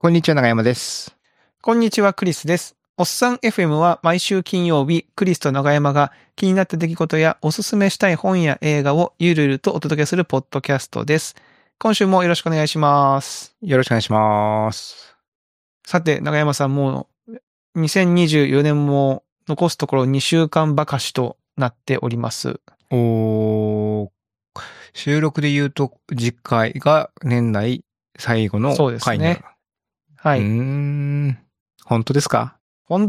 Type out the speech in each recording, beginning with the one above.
こんにちは、長山です。 こんにちは、クリスです。おっさん FM は毎週金曜日、クリスと長山が気になった出来事やおすすめしたい本や映画をゆるゆるとお届けするポッドキャストです。今週もよろしくお願いします。 よろしくお願いします。 さて、長山さん、もう2024年も残すところ2週間ばかしとなっております。 収録で言うと次回が年内最後の回になる。 そうですね。はい。 本当ですか？ 本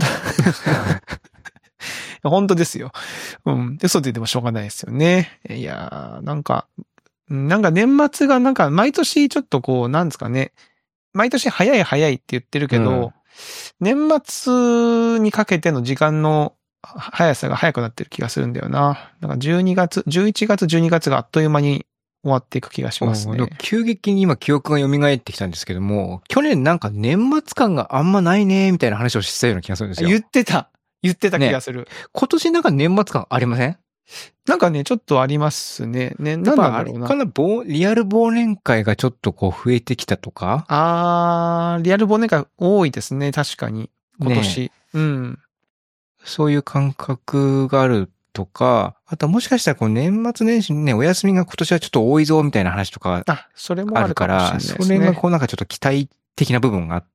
当ですよ。嘘で言ってもしょうがないですよね。いやー、なんか年末が毎年ちょっとなんですかね。毎年早いって言ってるけど、年末にかけての時間の速さが早くなってる気がするんだよな。11月、12月があっという間に終わっていく気がしますね。 急激に今記憶が蘇ってきたんですけども、去年年末感があんまないね、みたいな話をしてたような気がするんですよ。 言ってた気がする。 今年年末感ありません？ ちょっとありますね。なんだろうな。 あれかな、リアル忘年会がちょっと増えてきたとか？ リアル忘年会多いですね。確かに。今年。 そういう感覚があるとか、あともしかしたら年末年始にね、お休みが今年はちょっと多いぞみたいな話とかそれもあるかもしれないですね。 それがちょっと期待的な部分があって、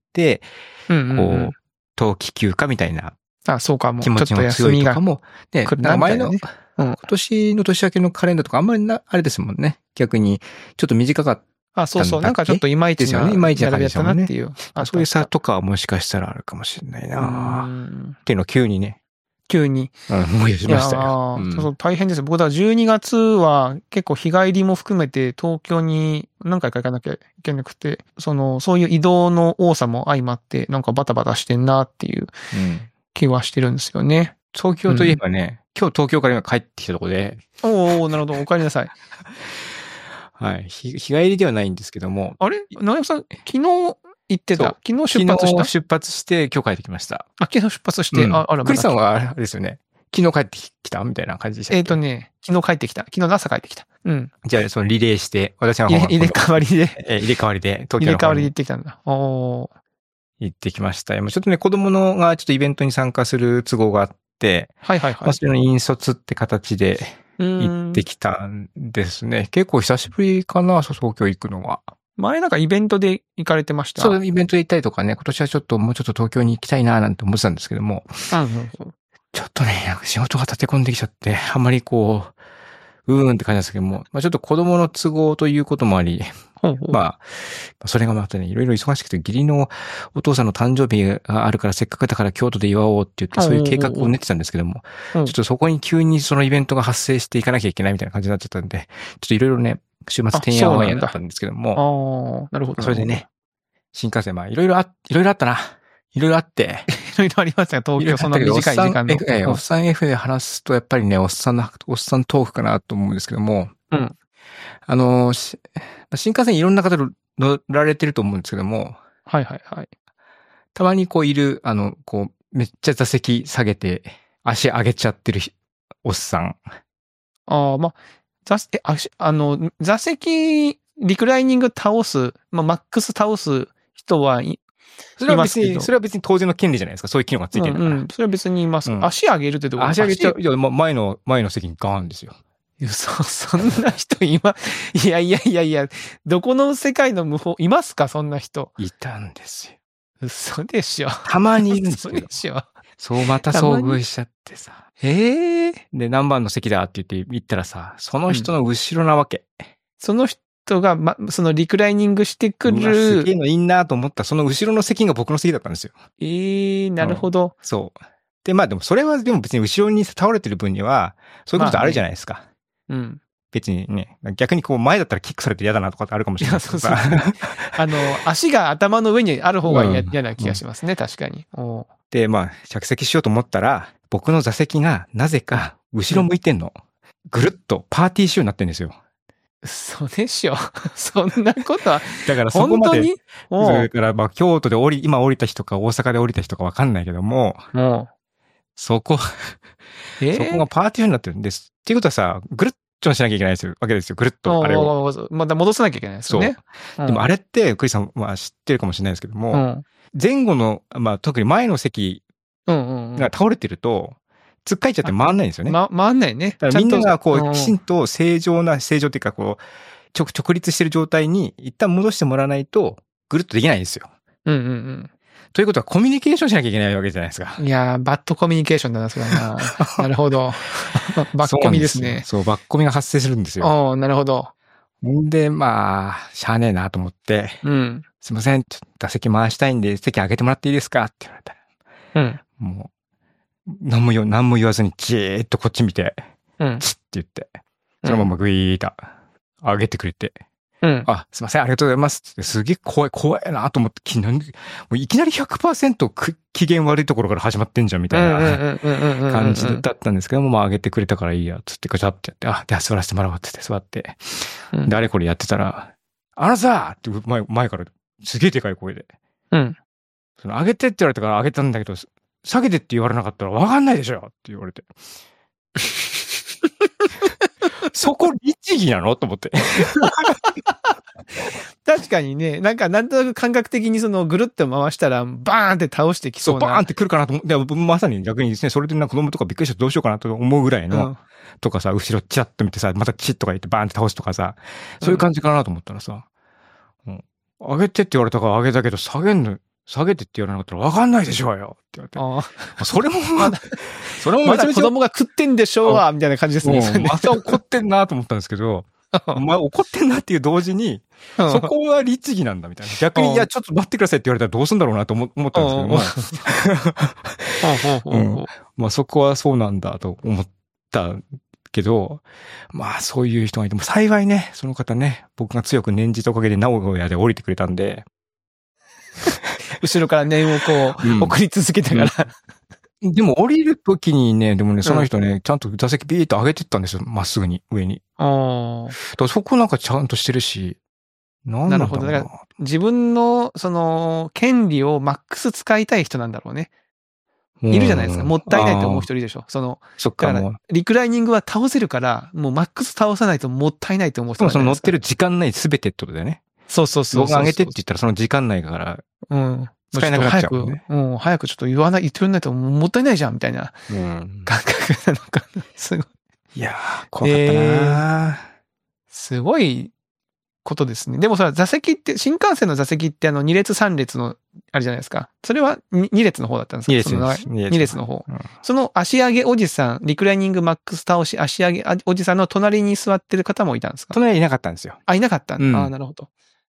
冬季休暇みたいなそうかも。 気持ちの強いとかも、ね、前の、今年の年明けのカレンダーとかあんまりあれですもんね。逆に、ちょっと短かった。 そう。ちょっといまいちな。 いまいちな感じだったなっていう。 そういう差とかはもしかしたらあるかもしれないなっていうのを急に思い出しましたよ。 そう、大変です。僕だから12月は結構日帰りも含めて東京に何回か行かなきゃいけなくて、そういう移動の多さも相まってバタバタしてんなっていう気はしてるんですよね。 東京といえばね、今日東京から今帰ってきたとこで。 なるほど。お帰りなさい。 はい。日帰りではないんですけども。 あれ長山さん、昨日行ってた。昨日出発した。 昨日出発して今日帰ってきました。 昨日出発して、 クリスさんはあれですよね。昨日帰ってきたみたいな感じでしたっけ？ 昨日帰ってきた。昨日の朝帰ってきた。 じゃあ、リレーして、私の方入れ替わりで。 入れ替わりで、 東京の方に。入れ替わりで行ってきたんだ。 行ってきました。ちょっとね、子供がちょっとイベントに参加する都合があって、それの引率って形で行ってきたんですね。結構久しぶりかな、東京行くのは。 前イベントで行かれてました？ そう、イベントで行ったりとかね、今年はもうちょっと東京に行きたいななんて思ってたんですけども。ちょっとね、仕事が立て込んできちゃって、あんまりって感じですけども、ちょっと子供の都合ということもあり、それがまたね、いろいろ忙しくて、義理のお父さんの誕生日があるからせっかくだから京都で祝おうって言って、そういう計画を練ってたんですけども、ちょっとそこに急にそのイベントが発生していかなきゃいけないみたいな感じになっちゃったんで、ちょっといろいろね、週末てんやわんやだったんですけども、 なるほど。 それでね、新幹線、いろいろあったな。いろいろあって。 いろいろありますね、東京、その短い時間の。 おっさん F で話すと、やっぱりね、おっさんトークかなと思うんですけども。新幹線いろんな方乗られてると思うんですけども。たまにいる、めっちゃ座席下げて、足上げちゃってるおっさん。 座席、リクライニング倒す、マックス倒す人はそれは別に当然の権利じゃないですか。そういう機能がついてるから。 それは別にいます。足上げるってどこ？ 足上げちゃう。いや、前の席にガーンですよ。 そんな人いや、どこの世界の無法、いますかそんな人。 いたんですよ。 嘘でしょ。 たまにいるんですよ。 嘘でしょ。 そう、また遭遇しちゃってさ。 で、 何番の席だって言って行ったらさ、その人の後ろなわけ。 その人が、そのリクライニングしてくる。 すげえのいいなと思ったその後ろの席が僕の席だったんですよ。 なるほど。 そう。で、でもそれは別に後ろに倒れてる分には、そういうことあるじゃないですか。別にね、逆に前だったらキックされて嫌だなとかってあるかもしれないですけどさ。 足が頭の上にある方が嫌な気がしますね、確かに。 で、着席しようと思ったら、僕の座席がなぜか後ろ向いてんの。ぐるっとパーティー仕様になってんですよ。 そうでしょ。そんなことは。 だからそこまで。それから京都で今降りた人か大阪で降りた人かわかんないけども。そこがパーティーになってるんです。っていうことはさ、ぐるっちょんしなきゃいけないわけですよ。ぐるっとあれを。 また戻さなきゃいけないですよね。 そう。でもあれって、クリスさんは知ってるかもしれないですけども、 うん、 前後の、まあ特に前の席が倒れてると、つっかえちゃって回んないんですよね。 回んないね。 だからみんながこう、きちんと正常っていうかこう、直立してる状態に一旦戻してもらわないと、ぐるっとできないんですよ。ということはコミュニケーションしなきゃいけないわけじゃないですか。 いやー、バッドコミュニケーションだな、それはな。なるほど。バッコミですね。 そう、バッコミが発生するんですよ。なるほど。 んで、まあ、しゃあねえなと思って、すいません、打席回したいんで席上げてもらっていいですかって言われた。もう、何も言わずにじーっとこっち見て、チッって言って、そのままグイーッと上げてくれて、あ、すいません、ありがとうございますって、すげえ怖いなと思って、もういきなり 100% 機嫌悪いところから始まってんじゃんみたいな感じだったんですけども、まあ上げてくれたからいいや、つってガチャってやって、では座らせてもらおうって座って、で、あれこれやってたら、あのさって前からすげえでかい声で、その上げてって言われたから上げたんだけど、下げてって言われなかったらわかんないでしょって言われて。そこ律儀なのと思って。 確かにね、なんとなく感覚的にそのぐるっと回したらバーンって倒してきそうな。 そう、バーンって来るかなと思って、まさに逆にですね、それで子供とかびっくりしてどうしようかなと思うぐらいの、とかさ、後ろチラッと見てさ、またチッとか言ってバーンって倒すとかさ、そういう感じかなと思ったらさ、上げてって言われたから上げたけど下げてって言われなかったら分かんないでしょうよって言われて。それもまだ子供が食ってんでしょうわみたいな感じですね。 また怒ってんなと思ったんですけど、お前怒ってんなっていう同時に、そこは律儀なんだみたいな。逆に、いや、ちょっと待ってくださいって言われたらどうすんだろうなと思ったんですけども。まあそこはそうなんだと思ったけど、まあそういう人がいても幸いね、その方ね、僕が強く念じたおかげで名古屋で降りてくれたんで。 後ろから念をこう、送り続けたから。 でも降りるときにね、その人ね、ちゃんと座席ビーッと上げてったんですよ。まっすぐに、上に。だからそこなんかちゃんとしてるし、 なるほど。だから自分の、権利をマックス使いたい人なんだろうね。いるじゃないですか。もったいないと思う人いるでしょ。 そっか。 だからリクライニングは倒せるから、もうマックス倒さないともったいないと思う人なんじゃないですか。 乗ってる時間内すべてってことだよね。 そう。 僕が上げてって言ったらその時間内から、使えなくなっちゃうもんね。 早くちょっと言ってくれないともったいないじゃん、みたいな感覚なのかな。すごい。 いやー、怖かったなすごいことですね。でもさ、座席って、新幹線の座席って2列3列の、あれじゃないですか。それは 2列の方だったんですか？ 2列の方。その足上げおじさん、リクライニングマックス倒し足上げおじさんの隣に座ってる方もいたんですか？ 隣にいなかったんですよ。 いなかったなるほど。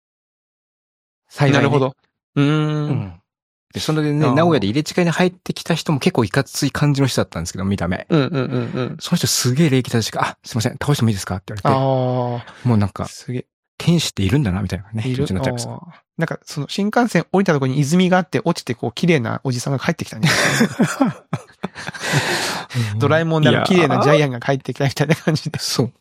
なるほど。 で、そのでね、名古屋で入れ違いに入ってきた人も結構いかつい感じの人だったんですけど、見た目。その人すげえ礼儀正しく、すいません、倒してもいいですかって言われて。もうなんか、すげえ。天使っているんだな、みたいなね。気持ちになっちゃいました。 なんか、新幹線降りたところに泉があって落ちてこう、綺麗なおじさんが帰ってきたね。ドラえもんで綺麗なジャイアンが帰ってきたみたいな感じで。 そう。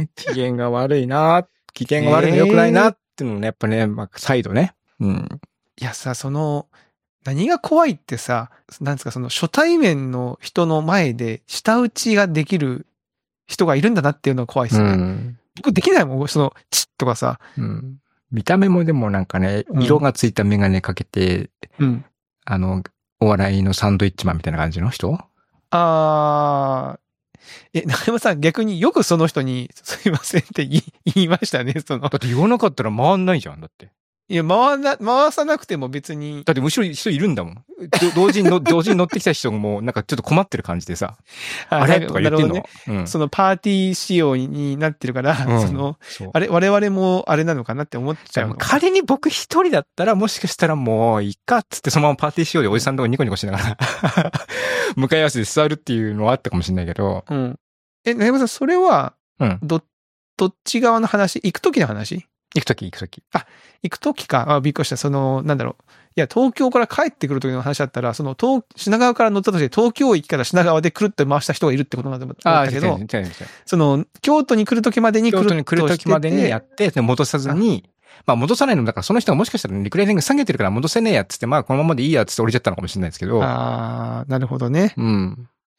機嫌が悪いな、機嫌が悪いの良くないなっていうのね、やっぱね、再度ね。 いやさ、何が怖いってさ、なんですか、初対面の人の前で舌打ちができる人がいるんだなっていうのが怖いですね。僕できないもん、チッとかさ。 見た目もでもなんかね、色がついたメガネかけて、お笑いのサンドイッチマンみたいな感じの人？ 中山さん逆によくその人にすいませんって言いましたね、だって言わなかったら回んないじゃん、だって。 いや、回さなくても別に。 だって後ろ人いるんだもん。同時に乗ってきた人もなんかちょっと困ってる感じでさ。あれとか言ってんの、 ね。そのパーティー仕様になってるから、我々もあれなのかなって思っちゃうの。 仮に僕一人だったらもしかしたらもういいかっつってそのままパーティー仕様でおじさんとかニコニコしながら向かい合わせで座るっていうのはあったかもしれないけど。 中山さん、それは、どっち側の話？行くときの話？ 行くとき。 行くときか。びっくりした。なんだろう。いや、東京から帰ってくるときの話だったら、品川から乗ったとして、東京駅から品川でくるって回した人がいるってことなんだと思ったけど、京都に来るときまでに京都に来るときまでにやって、戻さずに、戻さないのだからその人がもしかしたらリクライニング下げてるから戻せねえやっつって、このままでいいやっつって降りちゃったのかもしれないですけど。 なるほどね。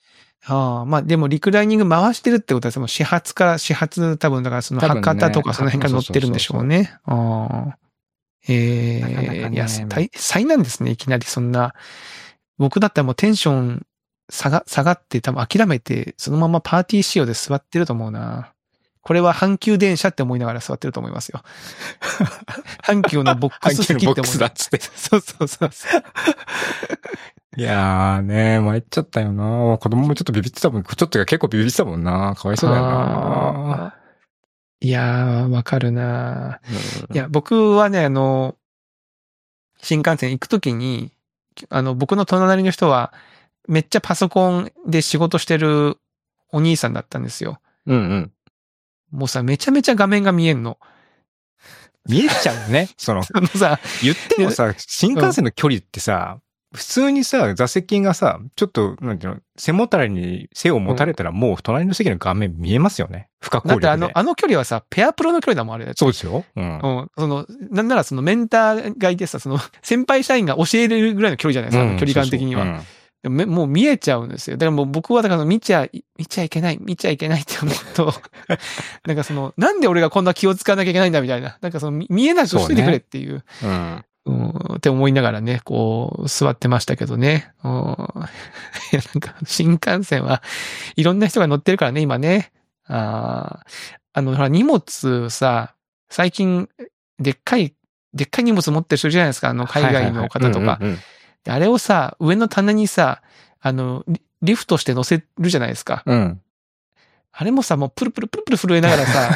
まあでもリクライニング回してるってことは、もう始発多分だからその博多とかその辺から乗ってるんでしょうね。なかなかね、いや、災難ですね、いきなりそんな。僕だったらもうテンション下がって多分諦めて、そのままパーティー仕様で座ってると思うな。これは阪急電車って思いながら座ってると思いますよ。阪急のボックス席って思う。 阪急のボックスだっつって。 そうそうそう。 いやーね、参っちゃったよな。子供もちょっとビビってたもん。ちょっと結構ビビってたもんな。かわいそうだよな。 いやー、わかるな。いや、僕はね、新幹線行くときに、僕の隣の人は、めっちゃパソコンで仕事してるお兄さんだったんですよ。 うんうん。 もうさ、めちゃめちゃ画面が見えんの。 見えちゃうね。そのさ、言ってもさ、新幹線の距離ってさ、普通にさ、座席がさ、ちょっと、なんていうの、背もたれに背を持たれたらもう隣の席の画面見えますよね。不可抗力で。 だってあの距離はさ、ペアプロの距離だもん、あれ。 そうですよ。うん。 なんならそのメンターがいてさ、その先輩社員が教えれるぐらいの距離じゃないですか、距離感的には。もう見えちゃうんですよ。だからもう僕はだから見ちゃいけないって思うと、なんかなんで俺がこんな気を使わなきゃいけないんだみたいな。なんか見えないとしといてくれっていう。って思いながらね、こう、座ってましたけどね。いや、なんか、新幹線はいろんな人が乗ってるからね、今ね。ほら、荷物さ、最近、でっかい荷物持ってる人いるじゃないですか、海外の方とか。あれをさ、上の棚にさ、リフトして乗せるじゃないですか。 うん。 あれもさ、もうプルプル震えながらさ、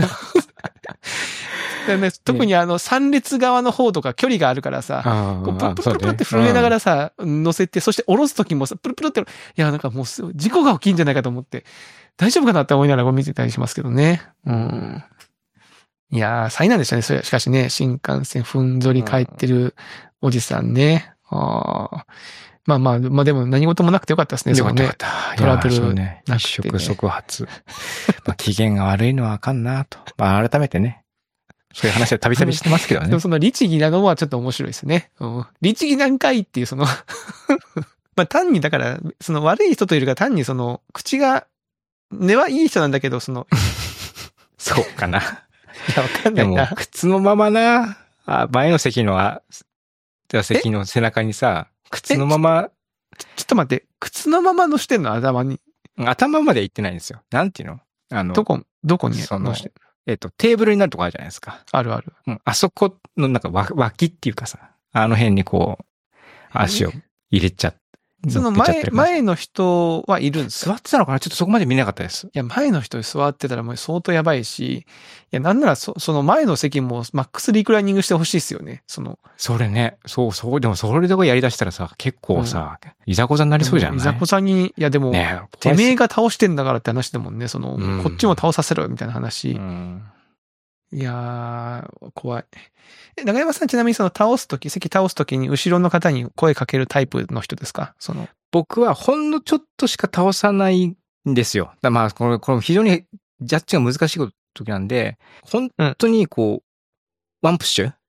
ね、特に3列側の方とか距離があるからさ、こうプルプルって震えながらさ、乗せて、そして降ろすときもさ、プルプルって、いや、なんかもう事故が起きんじゃないかと思って、大丈夫かなって思いながら見てたりしますけどね。いやー、災難でしたね、それ。しかしね、新幹線ふんぞり帰ってるおじさんね。まあでも何事もなくてよかったですね、 よかった。 トラブルね。一触即発。機嫌が悪いのはあかんなと。改めてね。そういう話はたびたびしてますけどね。 でもその律儀なのはちょっと面白いですね。律儀なんかいっていう単にだから、悪い人というよりか単に口が、根はいい人なんだけど、 そうかな。いや、わかんないな。 でも、靴のままな、前の席の、座席の背中にさ、靴のまま。 ちょっと待って、靴のまま乗してんの頭に。 頭まで行ってないんですよ。なんていうのどこに乗してテーブルになるとこあるじゃないですか。 あるある。 あそこのなんか脇っていうかさ、あの辺にこう、足を入れちゃって。 その前の人はいるんですか？座ってたのかな？ちょっとそこまで見なかったです。 いや、前の人座ってたらもう相当やばいし、いや、なんならその前の席もマックスリクライニングしてほしいですよね。 それね。そう、でもそれでやり出したらさ、結構さ、いざこざになりそうじゃない？ いざこざに、いやでも、ね、てめえが倒してんだからって話だもんね。こっちも倒させろよみたいな話。いやー、怖い。長山さんちなみに席倒すときに後ろの方に声かけるタイプの人ですか？ 僕はほんのちょっとしか倒さないんですよ。これ非常にジャッジが難しい時なんで、本当にワンプッシュ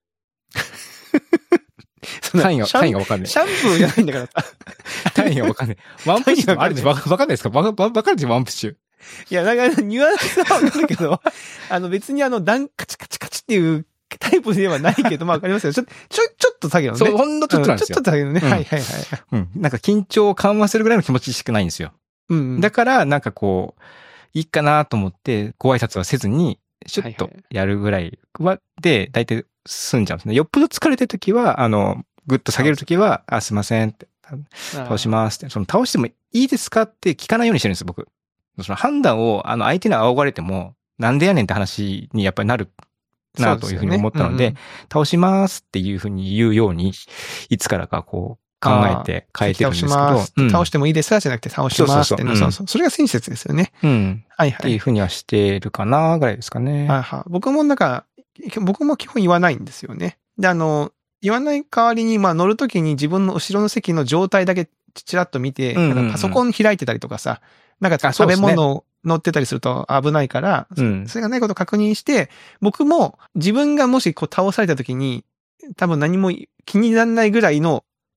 単位がわかんない。 シャンプーじゃないんだからさ。 単位がわかんない。ワンプッシュあるわかんないですか？わかるでしょ、ワンプッシュ。 いや、なんかニュアンスはわかるけど、別にカチカチカチっていうタイプではないけど、わかりますよ。ちょっとだけどね。 そう、ほんのちょっとなんですよ。 ちょっとだけどね。はい。 なんか緊張を緩和するぐらいの気持ちしかないんですよ。だから、なんかいいかなと思って、ご挨拶はせずに、シュッとやるぐらいで、だいたい済んじゃうんですね。よっぽど疲れてるときは、ぐっと下げるときは、すいませんって、倒しますって、倒してもいいですかって聞かないようにしてるんですよ、僕。その判断を、相手に仰がれても、なんでやねんって話にやっぱりなるなというふうに思ったので、倒しますっていうふうに言うように、いつからか考えて変えてるんですけど。 倒してもいいですかじゃなくて倒しますって。それが親切ですよね。 っていうふうにはしてるかなぐらいですかね。 僕も基本言わないんですよね。で、言わない代わりに、乗るときに自分の後ろの席の状態だけちらっと見て、パソコン開いてたりとかさ、なんか食べ物乗ってたりすると危ないから、それがないことを確認して、僕も自分がもし倒された時に、多分何も気にならないぐらいの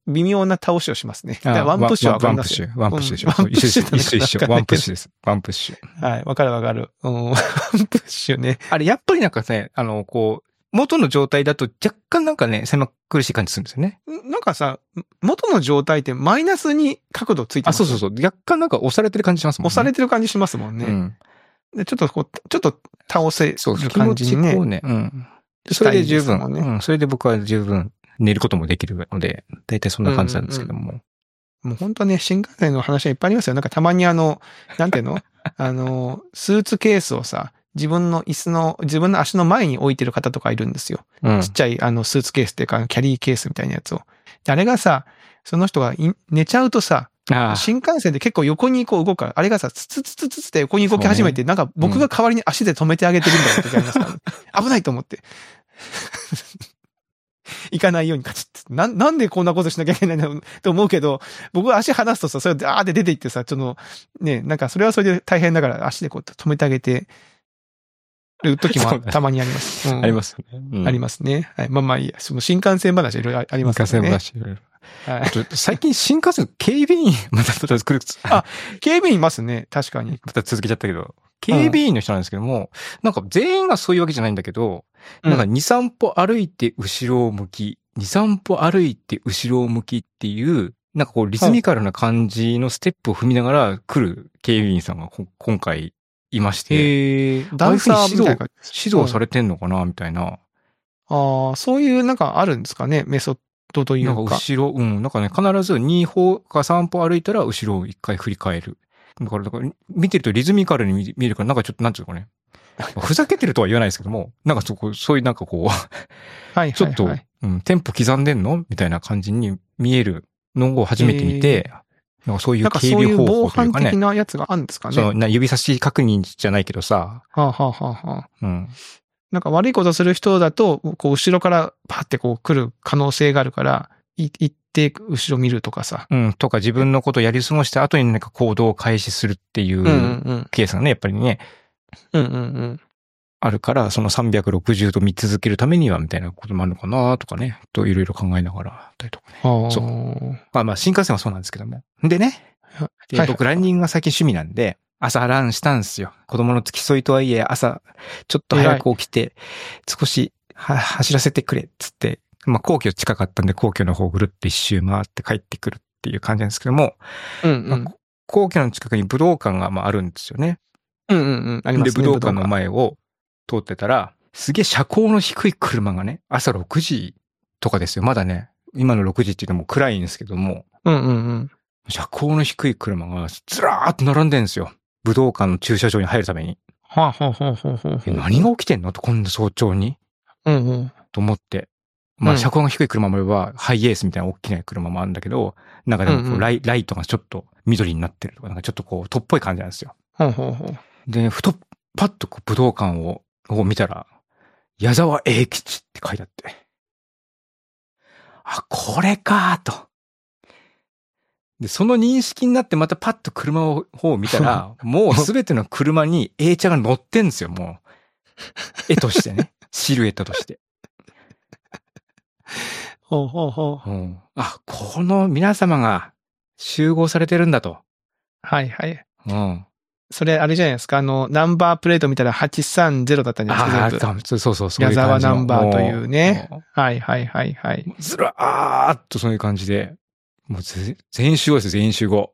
微妙な倒しをしますね。ワンプッシュはわかりますよ。 ワンプッシュでしょ。 ワンプッシュ一緒。ワンプッシュです。ワンプッシュ。 はい、わかる。ワンプッシュね。 あれ、やっぱりなんかね、元の状態だと若干なんかね、狭苦しい感じするんですよね。 なんかさ、元の状態ってマイナスに角度ついてます、ね。 そう。若干なんか押されてる感じしますもんね。 押されてる感じしますもんね。でちょっと倒せる感じにね。 そうね。それで十分、それで僕は十分寝ることもできるので、だいたいそんな感じなんですけども。 もう本当ね、新幹線の話はいっぱいありますよ。なんかたまになんていうのスーツケースをさ、自分の足の前に置いてる方とかいるんですよ。ちっちゃいスーツケースっていうか、キャリーケースみたいなやつを。であれがさ、その人が寝ちゃうとさ、新幹線で結構横にこう動くから、あれがさ、ツツツツツって横に動き始めて、なんか僕が代わりに足で止めてあげてるみたいな時ありますから、危ないと思って。行かないようにカチッって。なんでこんなことしなきゃいけないんだと思うけど、僕は足離すとさ、それで出て行ってさ、なんかそれはそれで大変だから足でこう止めてあげてる時もたまにあります。 ありますね。 ありますね。はい。まあいいや。その新幹線話いろいろありますね。 新幹線話いろいろ。はい、最近新幹線警備員また来る。 警備員いますね。確かに。 また続けちゃったけど。警備員の人なんですけども、なんか全員がそういうわけじゃないんだけど、なんか2、3歩歩いて後ろを向き、2、3歩歩いて後ろを向きっていう、なんかこうリズミカルな感じのステップを踏みながら来る警備員さんが今回いまして、 ダンサーみたいな指導されてんのかなみたいな。 そういうなんかあるんですかね、メソッドというか。 なんか後ろ、なんかね、必ず2歩か3歩歩いたら後ろを1回振り返る。だから見てるとリズミカルに見えるから、なんかちょっとなんていうのかね。ふざけてるとは言わないですけども、なんかそういうなんかこう、ちょっと、テンポ刻んでんのみたいな感じに見えるのを初めて見て、なんかそういう警備方法というかね。 防犯的なやつがあるんですかね。 指差し確認じゃないけどさ。 なんか悪いことする人だと、こう後ろからパってこう来る可能性があるから、行って後ろ見るとかさ。 とか自分のことをやり過ごした後になんか行動を開始するっていうケースがね、やっぱりね。あるから、その360度見続けるためにはみたいなこともあるのかなとかね、といろいろ考えながらったりとかね。そう。まあ新幹線はそうなんですけども。でね、僕ランニングが最近趣味なんで、朝ランしたんですよ。子供の付き添いとはいえ、朝ちょっと早く起きて、少し走らせてくれっつって、まあ皇居近かったんで皇居の方ぐるっと一周回って帰ってくるっていう感じなんですけども、皇居の近くに武道館があるんですよね。 ありますね。 で、武道館の前を通ってたら、すげえ車高の低い車がね、朝6時とかですよ。まだね、今の6時って言うともう暗いんですけども、車高の低い車がずらーっと並んでるんですよ。武道館の駐車場に入るために。何が起きてんのと、こんな早朝に。と思って。まあ、車高が低い車もあれば、ハイエースみたいな大きな車もあるんだけど、なんかでもライトがちょっと緑になってるとか、なんかちょっとこう、とっぽい感じなんですよ。で、パッと武道館を見たら、矢沢永吉って書いてあって。これかーと。で、その認識になってまたパッと車を見たら、もうすべての車に A ちゃんが乗ってんですよ、もう。絵としてね。シルエットとして。この皆様が集合されてるんだと。 それ、あれじゃないですか。ナンバープレート見たら830だったんじゃないですか。 そう。 矢沢ナンバーというね。 ずらーっとそういう感じで。もう全員集合ですよ、全員集合。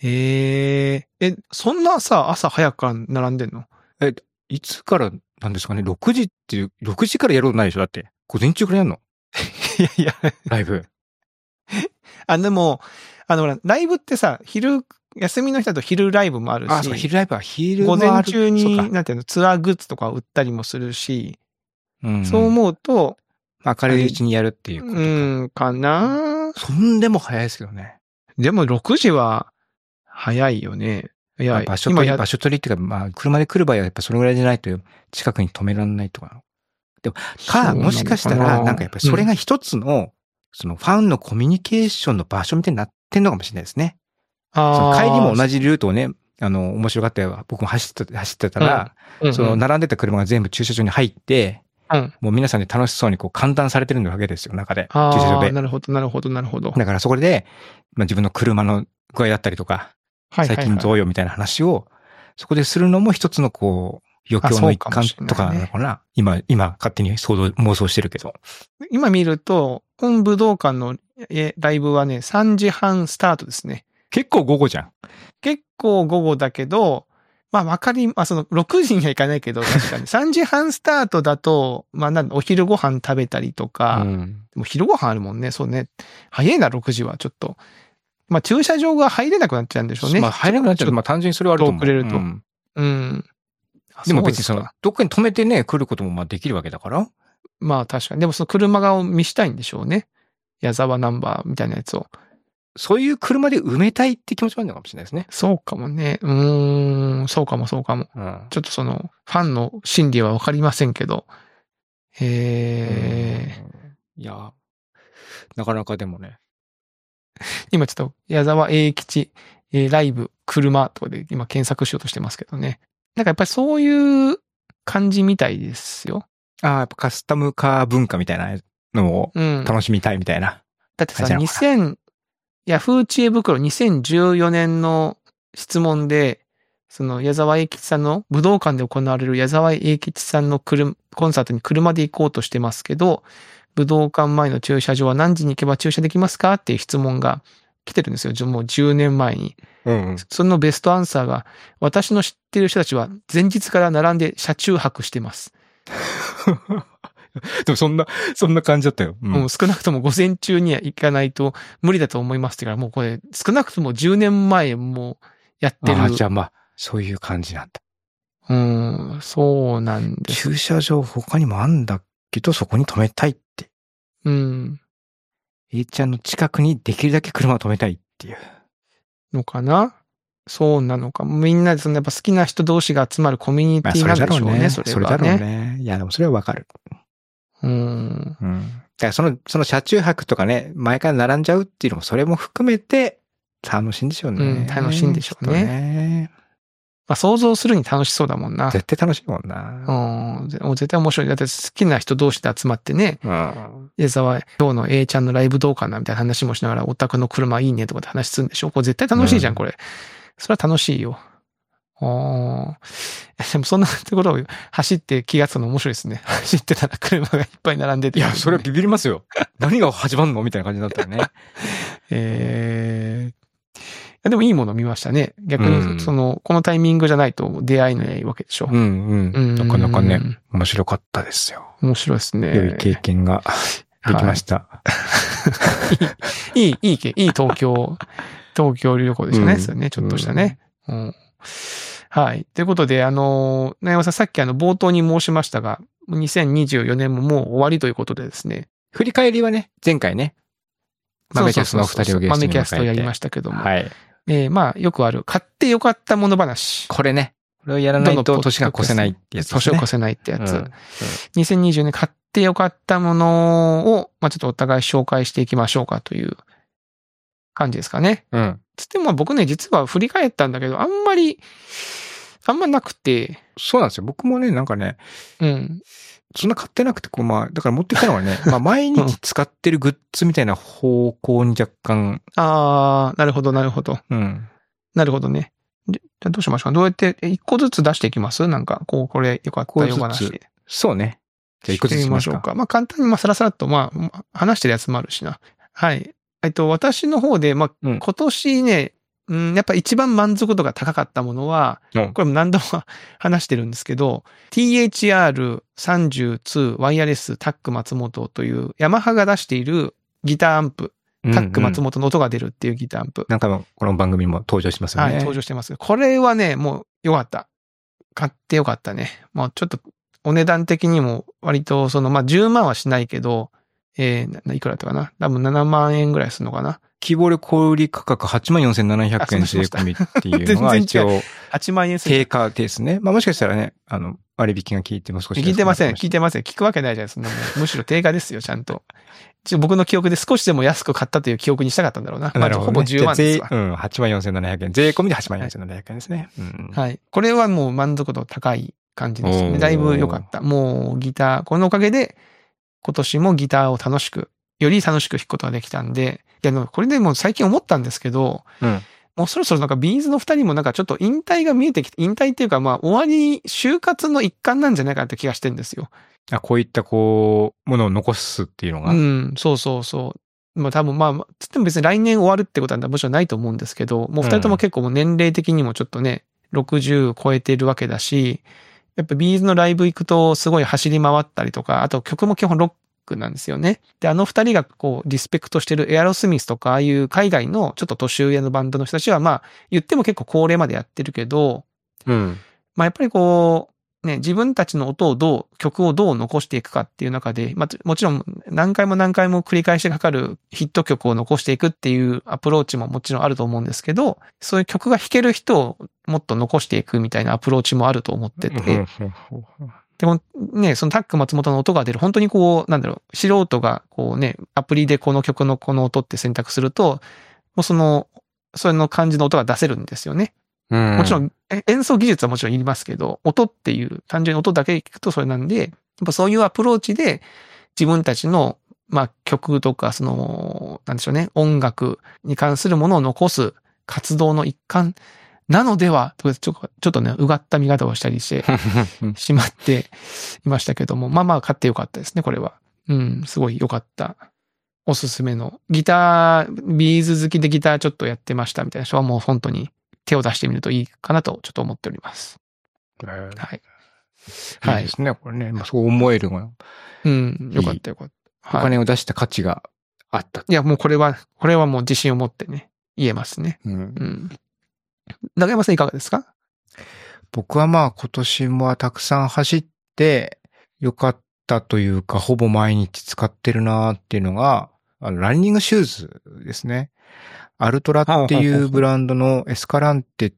そんなさ、朝早くから並んでんの？ いつからなんですかね。6時っていう、6時からやることないでしょだって。午前中からやるの？ いや。 ライブ。 でも、ライブってさ、休みの人だと昼ライブもあるし。 昼ライブは昼午前中に、なんていうの、ツアーグッズとか売ったりもするし、そう思うと、 明るいうちにやるっていうことかな。 そんでも早いですけどね。 でも6時は早いよね。いや、 場所取りっていうか、車で来る場合はやっぱそれぐらいじゃないと近くに止められないとか。でも、もしかしたら、なんかやっぱりそれが一つの、そのファンのコミュニケーションの場所みたいになってんのかもしれないですね。その帰りも同じルートをね、面白がって僕も走ってたら、その並んでた車が全部駐車場に入って、 もう皆さんで楽しそうにこう歓談されてるわけですよ、中で。 駐車場で。 なるほど、なるほど、なるほど。 だからそこで、自分の車の具合だったりとか、最近どうよみたいな話を、そこでするのも一つのこう、余興の一環とかなのかな。今、勝手に妄想してるけど。 今見ると、本武道館のライブはね、3時半スタートですね。 結構午後じゃん。 結構午後だけど、その6時には行かないけど、確かに3時半スタートだと、お昼ご飯食べたりとか、でも昼ご飯あるもんね、そうね。早いな、6時は、ちょっと。駐車場が入れなくなっちゃうんでしょうね。 入れなくなっちゃう。単純にそれはあると思う。 遅れると。 でも別にどっかに止めてね、来ることもできるわけだから。 確かに。でもその車を見したいんでしょうね。矢沢ナンバーみたいなやつを。 そういう車で埋めたいって気持ちもあるのかもしれないですね。 そうかもね。そうかも。ちょっとその、ファンの心理はわかりませんけど。いや、なかなかでもね。 今ちょっと、矢沢永吉、ライブ、車とかで今検索しようとしてますけどね。なんかやっぱりそういう感じみたいですよ。 やっぱカスタムカー文化みたいなのを楽しみたいみたいな。 だってさ、ヤフー知恵袋2014年の質問で、その矢沢永吉さんの武道館で行われる矢沢永吉さんのコンサートに車で行こうとしてますけど、武道館前の駐車場は何時に行けば駐車できますかっていう質問が来てるんですよ。もう10年前に。そのベストアンサーが、私の知ってる人たちは前日から並んで車中泊してます。 でもそんな感じだったよ。 少なくとも午前中には行かないと無理だと思いますってから、もうこれ少なくとも10年前もやってる。 じゃあそういう感じなんだ。 そうなんです。 駐車場他にもあんだけど、そこに止めたいって。A ちゃんの近くにできるだけ車を止めたいっていう。 のかな？そうなのか。みんなでやっぱ好きな人同士が集まるコミュニティなんでしょうね。それはね。 それだろうね。いや、でもそれはわかる。だからその車中泊とかね、前から並んじゃうっていうのも、それも含めて楽しいんでしょうね。 楽しいんでしょうね。想像するに楽しそうだもんな。 絶対楽しいもんな。 絶対面白い。だって好きな人同士で集まってね。矢沢、今日の A ちゃんのライブどうかなみたいな話もしながら、オタクの車いいねとかって話するんでしょ？これ絶対楽しいじゃん、これ。それは楽しいよ。でもそんなところを走って気がつくの面白いですね。走ってたら車がいっぱい並んでて。 いや、それはビビりますよ。何が始まるのみたいな感じになったらね。でもいいもの見ましたね。逆に、このタイミングじゃないと出会いのないわけでしょ。 なかなかね、面白かったですよ。 面白いですね。 良い経験ができました。 いい東京旅行でしたね。それね、ちょっとしたね。はい。ということで、長山さん、さっき冒頭に申しましたが、2024年ももう終わりということでですね。 振り返りはね、前回ね、豆キャストの2人をゲストに迎えて。 豆キャストやりましたけども。 はい。 よくある、買ってよかったもの話。 これね。これをやらないと年が越せないってやつですね。 年を越せないってやつ。2020年買ってよかったものを、ちょっとお互い紹介していきましょうかという感じですかね。つっても僕ね、実は振り返ったんだけど、あんまなくて。 そうなんですよ。僕もね、なんかね、そんな買ってなくて、だから持ってきたのはね、毎日使ってるグッズみたいな方向に若干。 なるほど。なるほどね。じゃあどうしましょうか。どうやって一個ずつ出していきます？なんか、これよかったよ話。 そうね。じゃあ一個ずつしましょうか。 簡単にさらさらっと話してるやつもあるしな。はい。私の方で、今年ね、やっぱ一番満足度が高かったものは、これも何度も話してるんですけど、THR32 ワイヤレスタック松本というヤマハが出しているギターアンプ、タック松本の音が出るっていうギターアンプ。 なんかこの番組も登場しますよね。 はい、登場してます。これはね、もうよかった。買ってよかったね。ちょっとお値段的にも割と10万はしないけど、いくらだったかな？多分7万円ぐらいするのかな？ 希望で小売価格84,700円税込みっていうのが一応、 8万円定価ですね。もしかしたらね、割引が効いても少し。 聞いてません。聞くわけないじゃないですか。むしろ定価ですよ、ちゃんと。僕の記憶で少しでも安く買ったという記憶にしたかったんだろうな。 なるほど、ね。 ほぼ10万ですわ。 84,700円。税込みで84,700円ですね。 はい。これはもう満足度高い感じですね。だいぶ良かった。もうギター、このおかげで今年もギターをより楽しく弾くことができたんで、いや、これでもう最近思ったんですけど、もうそろそろなんかビーズの二人もなんかちょっと引退が見えてきて、引退っていうかまあ終わり、就活の一環なんじゃないかなって気がしてるんですよ。 こういったものを残すっていうのが。 そうそうそう。まあ多分つっても別に来年終わるってことはもちろんないと思うんですけど、もう二人とも結構もう年齢的にもちょっとね、60超えてるわけだし、やっぱビーズのライブ行くとすごい走り回ったりとか、あと曲も基本ロックなんですよね。で、あの二人がこうリスペクトしてるエアロスミスとか、ああいう海外のちょっと年上のバンドの人たちはまあ言っても結構高齢までやってるけど、まあやっぱりこう、ね、自分たちの曲をどう残していくかっていう中で、まあもちろん何回も繰り返しかかるヒット曲を残していくっていうアプローチももちろんあると思うんですけど、そういう曲が弾ける人をもっと残していくみたいなアプローチもあると思ってて、でもね、そのタック松本の音が出る、本当にこう、素人がこうね、アプリでこの曲のこの音って選択すると、もうその感じの音が出せるんですよね。もちろん演奏技術はもちろんいりますけど、音っていう単純に音だけ聞くとそれなんで、やっぱそういうアプローチで自分たちのまあ曲とかなんでしょうね、音楽に関するものを残す活動の一環なのではとちょっとね、うがった見方をしたりしてしまっていましたけども、まあ買ってよかったですね、これは。すごい良かった。おすすめのビーズ好きでギターちょっとやってましたみたいな人はもう本当に手を出してみるといいかなとちょっと思っております。はい。 はい。いいですね、これね。そう思えるのが。 よかったよかった。 お金を出した価値があった。 いや、もうこれはもう自信を持ってね、言えますね。中山さんいかがですか？ 僕はまあ今年もたくさん走ってよかったというか、ほぼ毎日使ってるなっていうのが、ランニングシューズですね。アルトラっていうブランドのエスカランテ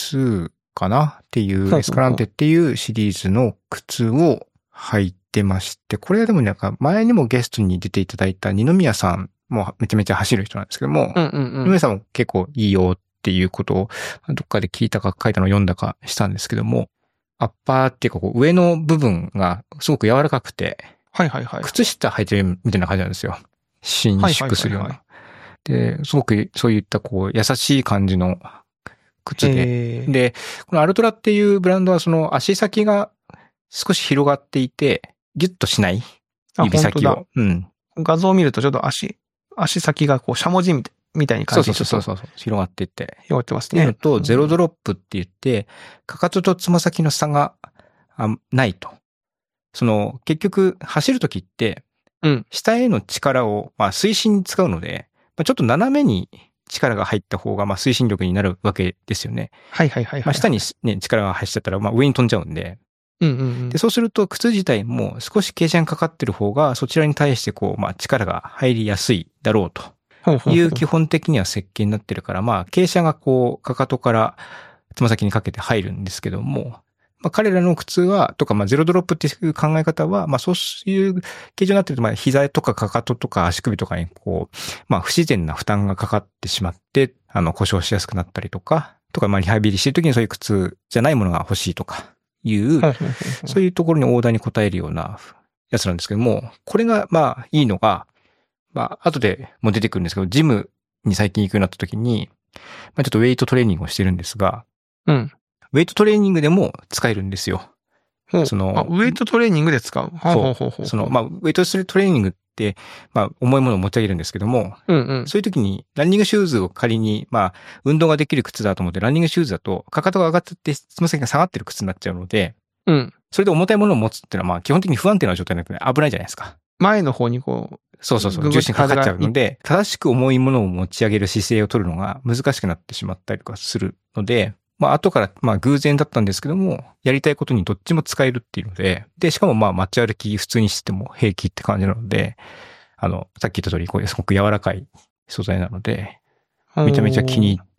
2かなっていうエスカランテっていうシリーズの靴を履いてまして、これはでもなんか前にもゲストに出ていただいた二宮さんもめちゃめちゃ走る人なんですけども、二宮さんも結構いいよっていうことをどっかで聞いたか書いたの読んだかしたんですけども、アッパーっていうかこう上の部分がすごく柔らかくて、靴下履いてるみたいな感じなんですよ。伸縮するような。で、すごくそういったこう優しい感じの靴で、で、このアルトラっていうブランドはその足先が少し広がっていて、ギュッとしない指先を。 画像を見るとちょっと足先がこうしゃもじみたいに感じそう広がっていって。 広がってますね。 っていうのと、ゼロドロップって言って、かかととつま先の差がないと。結局走るときって、下への力を、推進に使うので、ちょっと斜めに力が入った方が、推進力になるわけですよね。下にね、力が入っちゃったら、上に飛んじゃうんで。で、そうすると、靴自体も少し傾斜がかかってる方が、そちらに対して力が入りやすいだろうと。いう基本的には設計になってるから、傾斜がかかとからつま先にかけて入るんですけども、彼らの靴は、とか、ゼロドロップっていう考え方は、そういう形状になってると、膝とかかかととか足首とかに不自然な負担がかかってしまって、故障しやすくなったりとか、リハビリしてるときにそういう靴じゃないものが欲しいとかいう、そういうところにオーダーに応えるようなやつなんですけども、これが、いいのが、後でも出てくるんですけど、ジムに最近行くようになったときに、ちょっとウェイトトレーニングをしてるんですが、ウェイトトレーニングでも使えるんですよ。 ウェイトトレーニングで使う。 ウェイトトレーニングって、重いものを持ち上げるんですけども、そういう時に、ランニングシューズを仮に、運動ができる靴だと思って、ランニングシューズだと、かかとが上がってつま先が下がってる靴になっちゃうので、それで重たいものを持つっていうのは、基本的に不安定な状態になって危ないじゃないですか。 前の方に重心かかっちゃうので、正しく重いものを持ち上げる姿勢を取るのが難しくなってしまったりとかするので、後から、偶然だったんですけども、やりたいことにどっちも使えるっていうので、で、しかも街歩き普通にしても平気って感じなので、さっき言った通り、すごく柔らかい素材なので、めちゃめちゃ気に入って、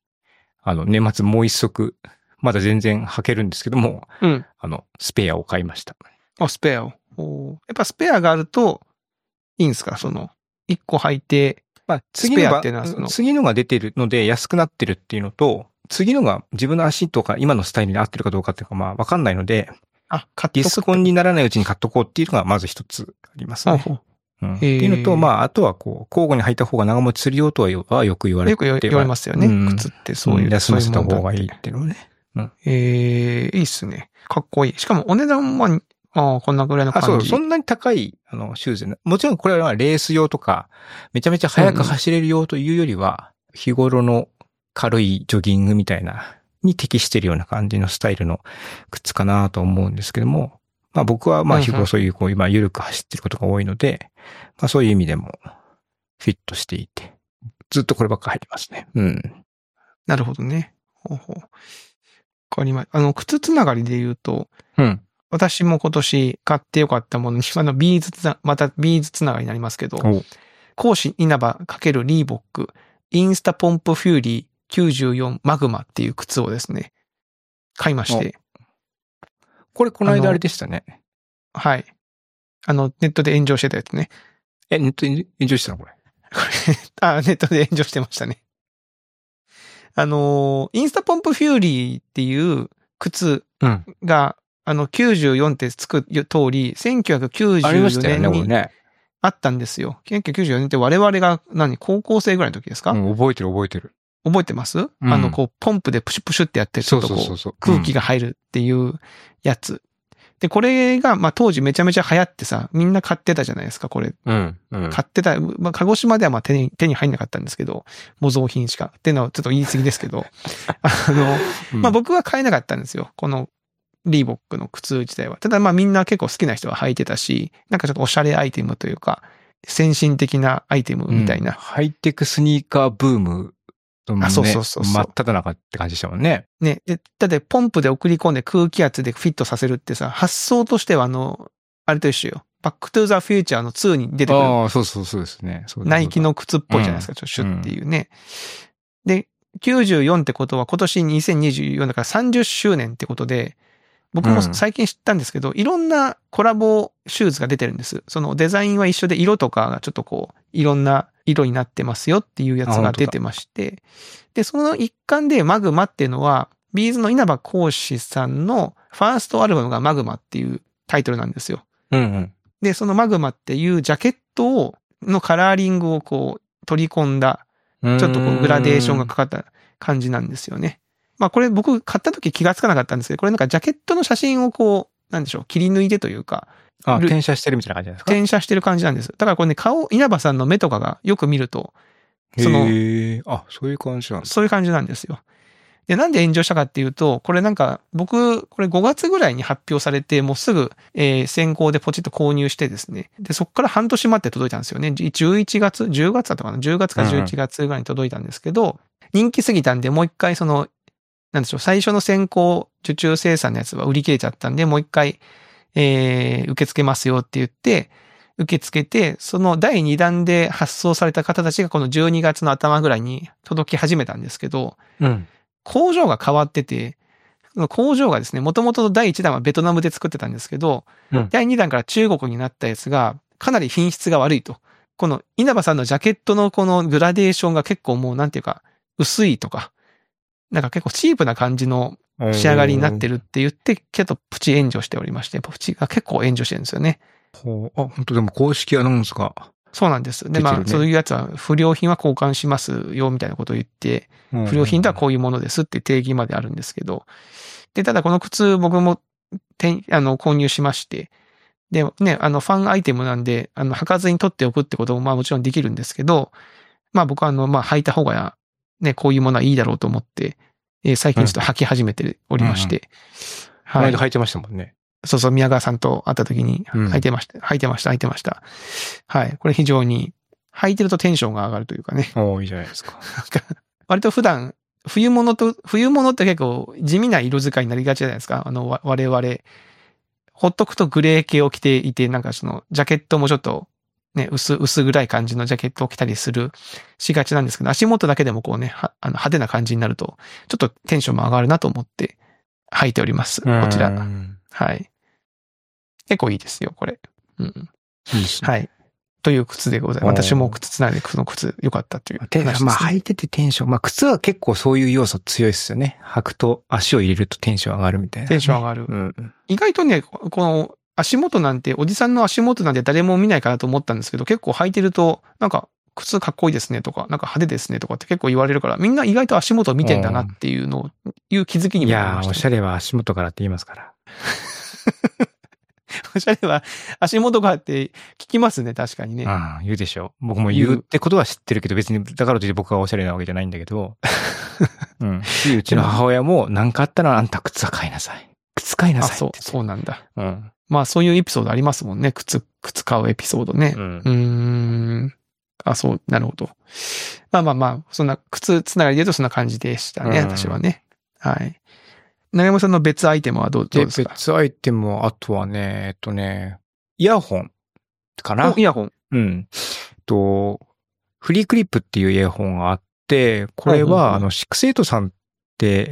年末もう一足、まだ全然履けるんですけども、スペアを買いました。 スペアを。やっぱスペアがあると、いいんですか一個履いて、 次のが出てるので安くなってるっていうのと、次のが自分の足とか今のスタイルに合ってるかどうかっていうかわかんないので、 ディスコンにならないうちに買っとこうっていうのがまず一つありますね。っていうのと、まあ、あとはこう、交互に履いた方が長持ちするよとはよく言われてよく言われますよね。靴ってそういう。 休ませた方がいいっていうのね。 いいっすね。かっこいい。しかもお値段は、こんなぐらいの感じ。 そう、そんなに高い、シューズね。もちろんこれはレース用とか、めちゃめちゃ速く走れる用というよりは、日頃の軽いジョギングみたいな、に適してるような感じのスタイルの靴かなと思うんですけども、まあ僕はまあ日頃そういうこう今緩く走ってることが多いので、まあそういう意味でもフィットしていて、ずっとこればっか入ってますね。 なるほどね。わかりました。靴つながりで言うと、私も今年買ってよかったものに、またビーズつながりになりますけど、講師稲葉×リーボック、インスタポンプフューリー94マグマっていう靴をですね、買いまして。 これこの間あれでしたね。 はい。ネットで炎上してたやつね。 ネットで炎上してたのこれ。 ネットで炎上してましたね。インスタポンプフューリーっていう靴が、94ってつく通り、1994年にあったんですよ。1994年って我々が高校生ぐらいの時ですか？ 覚えてる。 覚えてます？こう、ポンプでプシュプシュってやって、ちょっとこう、空気が入るっていうやつ。で、これが、まあ、当時めちゃめちゃ流行ってさ、みんな買ってたじゃないですか、これ。買ってた。まあ、鹿児島ではまあ手に入んなかったんですけど、模造品しか。っていうのはちょっと言い過ぎですけど。まあ、僕は買えなかったんですよ。この、リーボックの靴自体は。ただまあみんな結構好きな人は履いてたし、なんかちょっとおしゃれアイテムというか、先進的なアイテムみたいな。 ハイテクスニーカーブーム。 そう。 真っ只中って感じでしたもんね。 ね。で、だってポンプで送り込んで空気圧でフィットさせるってさ、発想としてはあれと一緒よ。バックトゥーザフューチャーの2に出てくる。 そうですね。 ナイキの靴っぽいじゃないですか、ちょっとシュッっていうね。で、94ってことは今年2024だから30周年ってことで、僕も最近知ったんですけど、いろんなコラボシューズが出てるんです。そのデザインは一緒で色とかがちょっとこう、いろんな色になってますよっていうやつが出てまして、で、その一環でマグマっていうのは、ビーズの稲葉講師さんのファーストアルバムがマグマっていうタイトルなんですよ。で、そのマグマっていうジャケットのカラーリングをこう取り込んだ、ちょっとこうグラデーションがかかった感じなんですよね。まあこれ僕買った時気がつかなかったんですけど、これなんかジャケットの写真をこう、なんでしょう、切り抜いてというか。 転写してるみたいな感じですか？ 転写してる感じなんです。だからこれね、稲葉さんの目とかがよく見ると、 そういう感じなんです。 そういう感じなんですよ。で、なんで炎上したかっていうと、これなんか、僕、これ5月ぐらいに発表されて、もうすぐ、先行でポチッと購入してですね。で、そこから半年待って届いたんですよね。10月だったかな ?10 月か11月ぐらいに届いたんですけど、人気すぎたんで、もう一回なんでしょう、最初の先行受注生産のやつは売り切れちゃったんで、もう一回、受け付けますよって言って、受け付けて、その第2弾で発送された方たちがこの12月の頭ぐらいに届き始めたんですけど、工場が変わってて、工場がですね、もともと第1弾はベトナムで作ってたんですけど、第2弾から中国になったやつがかなり品質が悪いと。この稲葉さんのジャケットのこのグラデーションが結構もうなんていうか、薄いとか、なんか結構チープな感じの仕上がりになってるって言って、ちょっとプチ炎上しておりまして、プチが結構炎上してるんですよね。 本当でも公式アナウンスが。 そうなんです。で、まあ、そういうやつは不良品は交換しますよ、みたいなことを言って、不良品とはこういうものですって定義まであるんですけど、で、ただこの靴僕も購入しまして、で、ね、ファンアイテムなんで、履かずに取っておくってこともまあもちろんできるんですけど、まあ僕はまあ履いた方がね、こういうものはいいだろうと思って、最近ちょっと履き始めておりまして。 はい。履いてましたもんね。 そう、宮川さんと会った時に履いてました。はい。これ非常に、履いてるとテンションが上がるというかね。 いいじゃないですか。 割と普段、冬物って結構地味な色使いになりがちじゃないですか。我々、ほっとくとグレー系を着ていて、なんかジャケットもちょっと、ね、薄暗い感じのジャケットを着たりしがちなんですけど、足元だけでもこうね、派手な感じになると、ちょっとテンションも上がるなと思って履いております。こちら。はい。結構いいですよ、これ。 いいですね。 はい。 という靴でございます。私も靴つないでその靴良かったという話です、ね。 まあ履いててテンション、まあ靴は結構そういう要素強いですよね。履くと足を入れるとテンション上がるみたいな、ね。 テンション上がる。うん、意外とね、この足元なんて、おじさんの足元なんて誰も見ないかなと思ったんですけど、結構履いてると、なんか靴かっこいいですねとか、なんか派手ですねとかって結構言われるから、みんな意外と足元を見てんだなっていうのを、いう気づきにもなりました、ね。 いやー、おしゃれは足元からって言いますから。 おしゃれは足元からって聞きますね、確かにね。 言うでしょう。僕も言うってことは知ってるけど、別に、だからといって僕がおしゃれなわけじゃないんだけど。うちの母親も、なんかあったらあんた靴は買いなさい。靴買いなさいって。 そうなんだ。まあそういうエピソードありますもんね。靴買うエピソードね。そう、なるほど。まあ、そんな靴つながりで言うとそんな感じでしたね、私はね。はい。長山さんの別アイテムはどうですか？ 別アイテムは、あとはね、イヤホンかな？ イヤホン。 フリークリップっていうイヤホンがあって、これは、6-8さんって、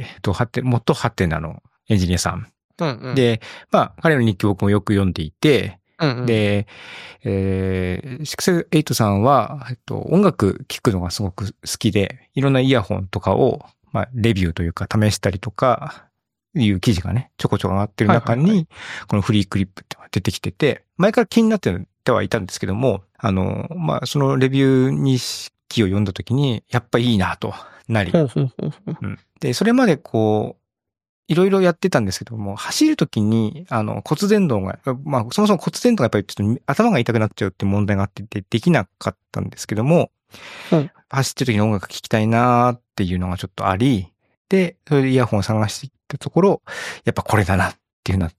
元ハテナのエンジニアさん。で、まあ、彼の日記僕もよく読んでいて、で、6-8さんは、音楽聴くのがすごく好きで、いろんなイヤホンとかを、まあ、レビューというか試したりとか、いう記事がね、ちょこちょこ上がってる中に、このフリークリップってのが出てきてて、前から気になってはいたんですけども、まあ、そのレビュー日記を読んだときに、やっぱいいなとなり、で、それまでこう、いろいろやってたんですけども、走るときに、骨伝導が、まあ、そもそも骨伝導がやっぱりちょっと頭が痛くなっちゃうっていう問題があってて、できなかったんですけども、走ってるときに音楽聴きたいなーっていうのがちょっとあり、で、それでイヤホンを探していったところ、やっぱこれだなっていうなって、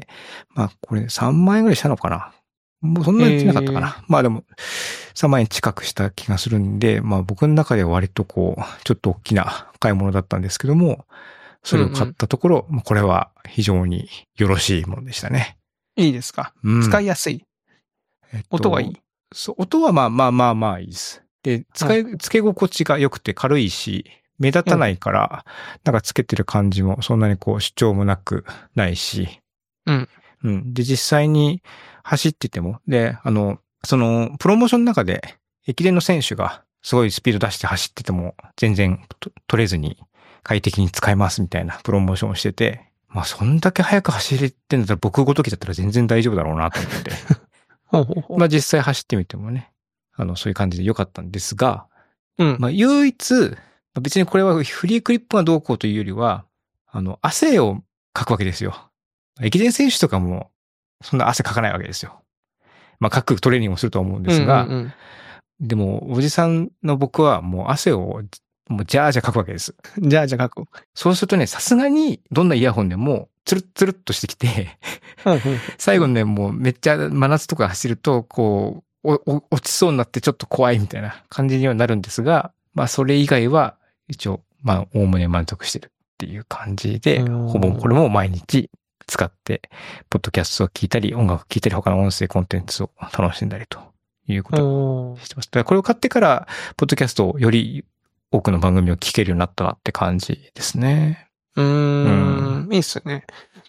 まあ、これ3万円ぐらいしたのかな。もうそんなにしなかったかな。まあでも、3万円近くした気がするんで、まあ僕の中では割とこう、ちょっと大きな買い物だったんですけども、それを買ったところ、これは非常によろしいものでしたね。 いいですか？使いやすい。音はいい？ 音はまあいいです。で、つけ心地が良くて軽いし、目立たないから、なんかつけてる感じもそんなにこう主張もなくないし。で、実際に走ってても、で、その、プロモーションの中で、駅伝の選手がすごいスピード出して走ってても、全然取れずに快適に使えますみたいなプロモーションをしてて、まあ、そんだけ速く走れてんだったら僕ごときだったら全然大丈夫だろうなと思って。まあ、実際走ってみてもね、そういう感じで良かったんですが、まあ、唯一、別にこれはフリークリップがどうこうというよりは、汗をかくわけですよ。駅伝選手とかも、そんな汗かかないわけですよ。まあ、かくトレーニングをすると思うんですが、でも、おじさんの僕はもう汗を、もうジャージャーかくわけです。 ジャージャーかく。 そうするとね、さすがに、どんなイヤホンでも、つるっつるっとしてきて、最後ね、もうめっちゃ真夏とか走ると、こう、落ちそうになってちょっと怖いみたいな感じにはなるんですが、まあ、それ以外は、一応、まあ、おおむね満足してるっていう感じで、ほぼこれも毎日使って、ポッドキャストを聞いたり、音楽を聞いたり、他の音声コンテンツを楽しんだりということをしてます。だからこれを買ってから、ポッドキャストをより多くの番組を聞けるようになったなって感じですね。 いいっすね。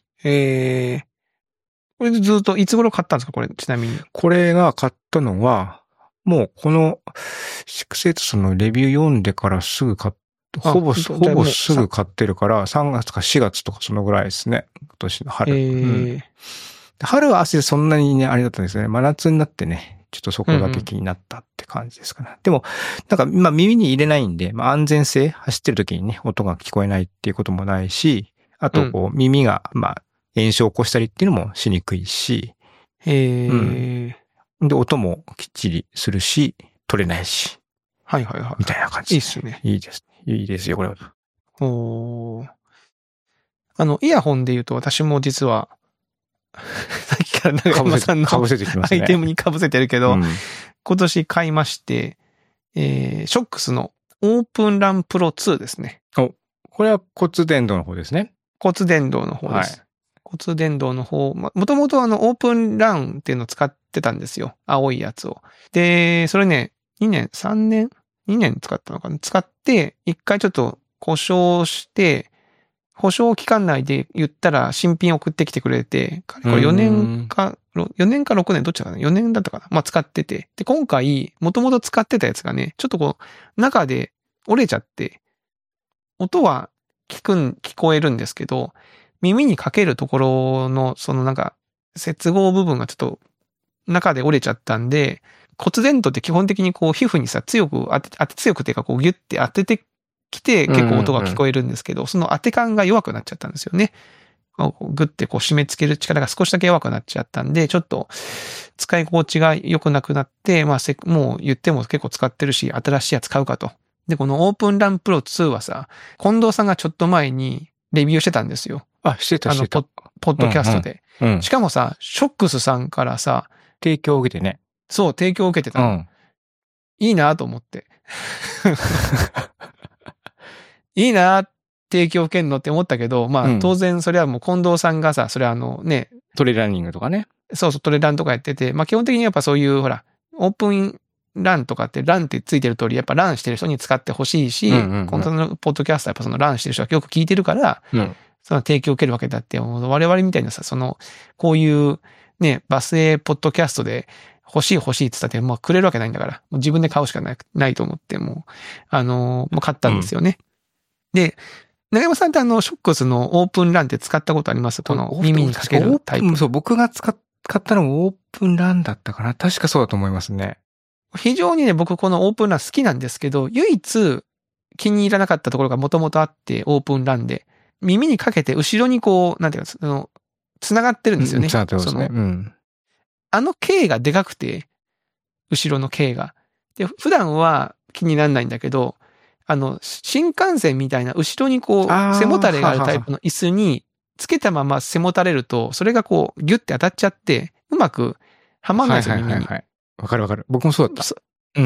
これでずっと、いつ頃買ったんですかこれ、ちなみに。 これが買ったのは、もうこの、6-8さんのレビュー読んでからすぐ買って、ほぼすぐ買ってるから、3月か4月とかそのぐらいですね。今年の春。春は汗そんなにね、あれだったんですね。真夏になってね、ちょっとそこだけ気になったって感じですかね。でも、なんか、まあ耳に入れないんで、まあ安全性、走ってる時にね、音が聞こえないっていうこともないし、あと、こう、耳が、まあ、炎症を起こしたりっていうのもしにくいし、で、音もきっちりするし、取れないし。みたいな感じ。 いいっすね。 いいです。いいですよ、これは。 イヤホンで言うと私も実は、さっきから長山さんのアイテムに被せてるけど、今年買いまして、ショックスのオープンランプロ2ですね。 これは骨伝導の方ですね。 骨伝導の方です。骨伝導の方、もともとオープンランっていうのを使ってたんですよ。青いやつを。で、それね、2年使ったのかな。使って、一回ちょっと故障して、 保証期間内で言ったら新品送ってきてくれて、これ4年か6年どっちかな ?4 年だったかなまあ使ってて。で、今回、もともと使ってたやつがね、ちょっとこう、中で折れちゃって、音は聞こえるんですけど、耳にかけるところの、そのなんか、接合部分がちょっと中で折れちゃったんで、骨伝導って基本的にこう皮膚にさ、強くていうかこうギュッて当ててきて結構音が聞こえるんですけど、その当て感が弱くなっちゃったんですよね。グッてこう締め付ける力が少しだけ弱くなっちゃったんで、ちょっと使い心地が良くなくなって、まあもう言っても結構使ってるし、新しいやつ買うかと。で、このオープンランプロ2はさ、近藤さんがちょっと前にレビューしてたんですよ。 あ、してた。 ポッドキャストで。 うん。 しかもさ、ショックスさんからさ、 提供を受けてね。 そう、提供を受けてた。いいなと思って。いいな提供を受けんのって思ったけど、まあ当然それはもう近藤さんがさ、それはね。 トレランニングとかね。 そうそう、トレランとかやってて、まあ基本的にやっぱそういうほら、オープンランとかってランってついてる通り、やっぱランしてる人に使ってほしいし、近藤のポッドキャストはやっぱそのランしてる人がよく聞いてるから、その提供を受けるわけだって、我々みたいなさ、こういうね、バスへポッドキャストで欲しいって言ったって、もうくれるわけないんだから、もう自分で買うしかないと思って、もう買ったんですよね。で、長山さんってショックスのオープンランって使ったことあります？この耳にかけるタイプ。 そう、僕が使ったのもオープンランだったかな。確かそうだと思いますね。 非常にね、僕このオープンラン好きなんですけど、唯一気に入らなかったところがもともとあって、オープンランで。耳にかけて後ろにこう、なんていうの、繋がってるんですよね。 繋がってますね。 径がでかくて、後ろの径が。で、普段は気にならないんだけど、新幹線みたいな後ろにこう、背もたれがあるタイプの椅子につけたまま背もたれると、それがこう、ギュッて当たっちゃって、うまくはまんないですよ、耳に。 わかる。僕もそうだった。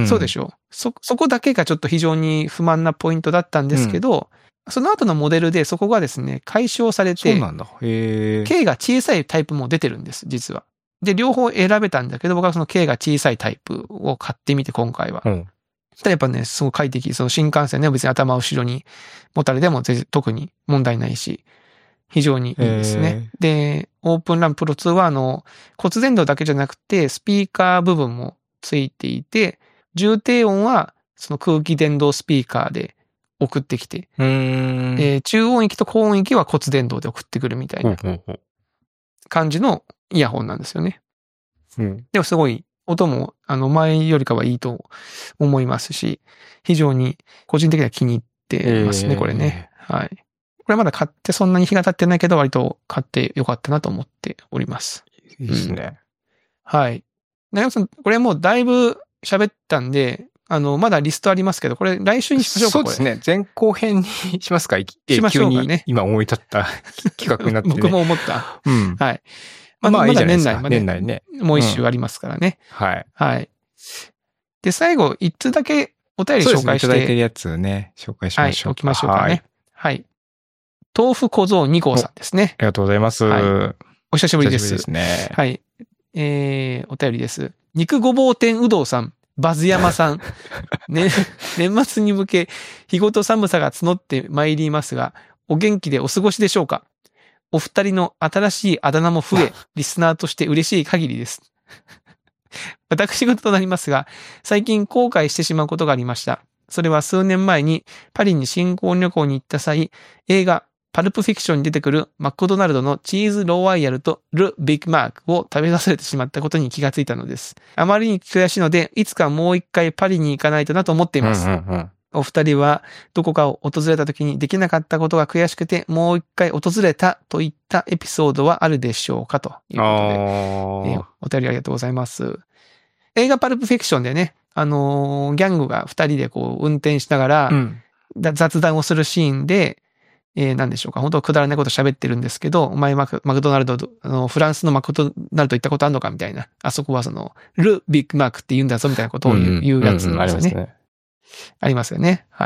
そうでしょ。そこだけがちょっと非常に不満なポイントだったんですけど、その後のモデルでそこがですね、解消されて、 そうなんだ。 径が小さいタイプも出てるんです、実は。で、両方選べたんだけど、僕はその径が小さいタイプを買ってみて、今回は。ただやっぱね、すごい快適。その新幹線ね、別に頭後ろにもたれでも特に問題ないし、非常にいいですね。で、オープンランプロ2は骨伝導だけじゃなくて、スピーカー部分もついていて、重低音はその空気伝導スピーカーで送ってきて、中音域と高音域は骨伝導で送ってくるみたいな感じのイヤホンなんですよね。でもすごい音も前よりかはいいと思いますし、非常に個人的には気に入ってますね、これね。はい。これまだ買ってそんなに日が経ってないけど、割と買ってよかったなと思っております。 いいですね。 はい。長山さん、これもうだいぶ喋ったんで、まだリストありますけど、これ来週にしましょうか。 そうですね。前後編にしますか？ しましょうかね。 今思い立った企画になってね。 僕も思った。はい。 まあいいじゃないですか。 まだ年内ね。もう一週ありますからね。 はい。 はい。で、最後、一通だけお便り紹介して。 いただいてるやつね、紹介しましょう。 はい、置きましょうかね。はい。豆腐小僧2号さんですね。 ありがとうございます。 お久しぶりです。 久しぶりですね。 はい。お便りです。肉ごぼう天うどうさん、バズ山さん。ね、年末に向け、日ごと寒さが募ってまいりますが、お元気でお過ごしでしょうか？お二人の新しいあだ名も増え、リスナーとして嬉しい限りです。私事となりますが、最近後悔してしまうことがありました。それは数年前にパリに新婚旅行に行った際、映画パルプフィクションに出てくるマクドナルドのチーズロワイヤルとル・ビッグマークを食べ忘れてしまったことに気がついたのです。あまりに悔しいので、いつかもう一回パリに行かないとなと思っています。お二人はどこかを訪れた時にできなかったことが悔しくて、もう一回訪れたといったエピソードはあるでしょうかということで、お便りありがとうございます。映画パルプフィクションでね、ギャングが二人でこう運転しながら、雑談をするシーンで、何でしょうか、本当くだらないこと喋ってるんですけど、お前マクドナルド、フランスのマクドナルド行ったことあるのかみたいな。あそこはル・ビッグマークって言うんだぞみたいなことを言うやつなんですよね。ありますよね。はい。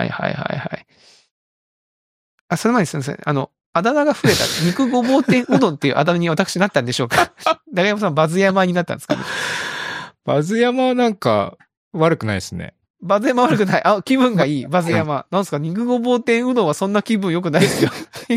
それ前にすみません。あだ名が増えた。肉ごぼう天うどんっていうあだ名に私なったんでしょうか？長山さん、バズ山になったんですかね？ バズ山はなんか悪くないですね。 バズ山悪くない。あ、気分がいい。バズ山。なんすか、肉ごぼう天うどんはそんな気分良くないですよ。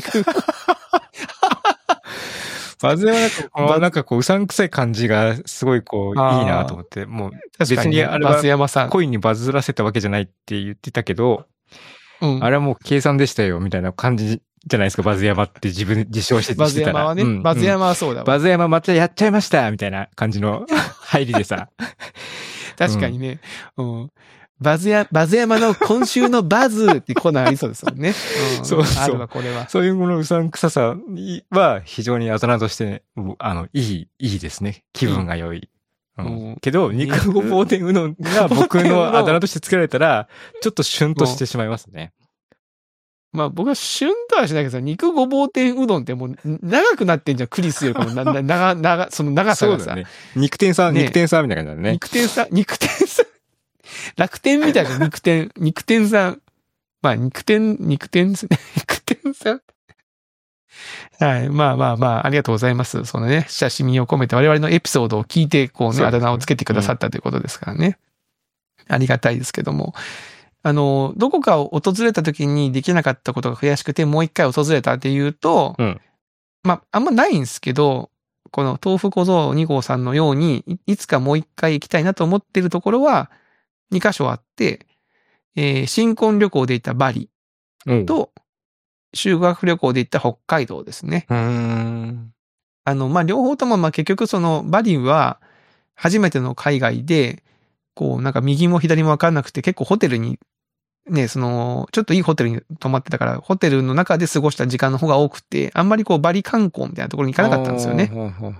バズ山なんかこう、うさんくさい感じがすごいこう、いいなと思って。もう、別にあれは、恋にバズらせたわけじゃないって言ってたけど、あれはもう計算でしたよ、みたいな感じじゃないですか、バズ山って自称してたら。 バズ山はね、バズ山はそうだわ。 バズ山またやっちゃいました、みたいな感じの入りでさ。 確かにね。バズ山の今週のバズってコーナーありそうですもんね。 そうそう。 あるわ、これは。 そういうものうさんくささは非常にあだ名として、いいですね。気分が良い。けど、肉ごぼう天うどんが僕のあだ名として作られたら、ちょっとシュンとしてしまいますね。 まあ僕はシュンとはしないけどさ、肉ごぼう天うどんってもう長くなってんじゃん、クリスよりもその長さがさ。そうだね。 肉天さんみたいな感じだね。 肉天さん。楽天みたいな肉天さん。まあ肉天さん。はい。まあ、ありがとうございます。そのね、親しみを込めて我々のエピソードを聞いて、こうね、あだ名をつけてくださったということですからね。ありがたいですけども。どこかを訪れた時にできなかったことが悔しくて、もう一回訪れたっていうと、まあ、あんまないんですけど、この豆腐小僧2号さんのように、いつかもう一回行きたいなと思っているところは、2カ所あって、新婚旅行で行ったバリと、修学旅行で行った北海道ですね。まあ、両方とも、まあ、結局その、バリは、初めての海外で、こう、なんか右も左もわかんなくて、結構ホテルに、ね、ちょっといいホテルに泊まってたから、ホテルの中で過ごした時間の方が多くて、あんまりこう、バリ観光みたいなところに行かなかったんですよね。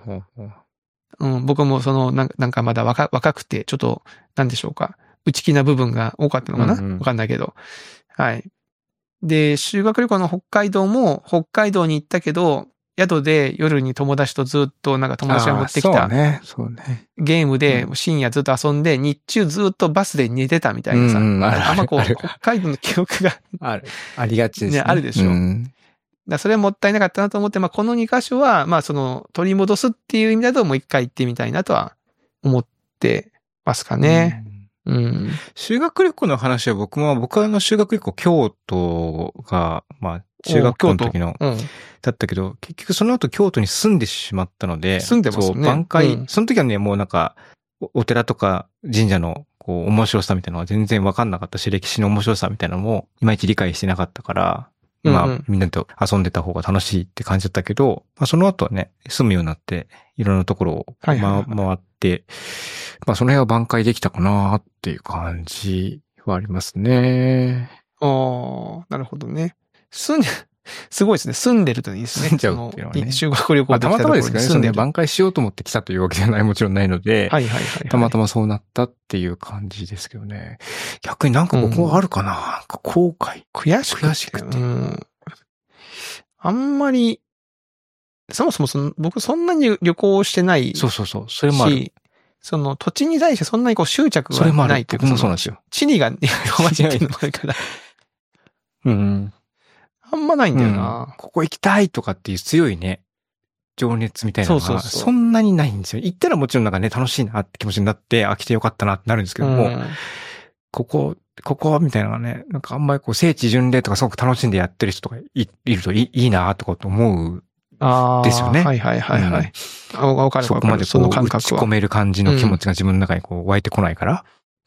僕もなんかまだ若くて、ちょっと、なんでしょうか。内気な部分が多かったのかな、わかんないけど。はい。で、修学旅行の北海道も、北海道に行ったけど、宿で夜に友達とずっとなんか友達が持ってきたゲームで深夜ずっと遊んで、日中ずっとバスで寝てたみたいなさ。あんまこう、北海道の記憶がありがちですね。 あるでしょ。それはもったいなかったなと思って、まあこの2箇所は、まあその取り戻すっていう意味だともう一回行ってみたいなとは思ってますかね。 修学旅行の話は僕は修学旅行京都が、まあ中学校の時の、だったけど、結局その後京都に住んでしまったので、 住んでますね。 そう、挽回、その時はね、もうなんか、お寺とか神社のこう面白さみたいなのは全然わかんなかったし、歴史の面白さみたいなのもいまいち理解してなかったから、まあみんなと遊んでた方が楽しいって感じだったけど、まあその後はね、住むようになって、いろんなところを回って、まあその辺は挽回できたかなっていう感じはありますね。 なるほどね。すごいですね。住んでるといいですね。 住んじゃうっていうのはね。 修学旅行でたまたまですかね。住んで挽回しようと思って来たというわけではない、もちろんないので。たまたまそうなったっていう感じですけどね。逆になんか僕はあるかな。なんか後悔。 悔しくて。あんまり、そもそも僕そんなに旅行してないし。 そう。それもある。 その土地に対してそんなにこう執着がないというか。 僕もそうなんですよ。 地理がね、弱いっていうのもあるから。あんまないんだよな、 ここ行きたいとかっていう強いね、情熱みたいなのがそんなにないんですよ。行ったらもちろんなんかね、楽しいなって気持ちになって、来てよかったなってなるんですけども、ここみたいなのがね、なんかあんまりこう聖地巡礼とかすごく楽しんでやってる人とかいるといいなとかと思う。ですよね。 はい。わかる。 そこまでこう打ち込める感じの気持ちが自分の中にこう湧いてこないから。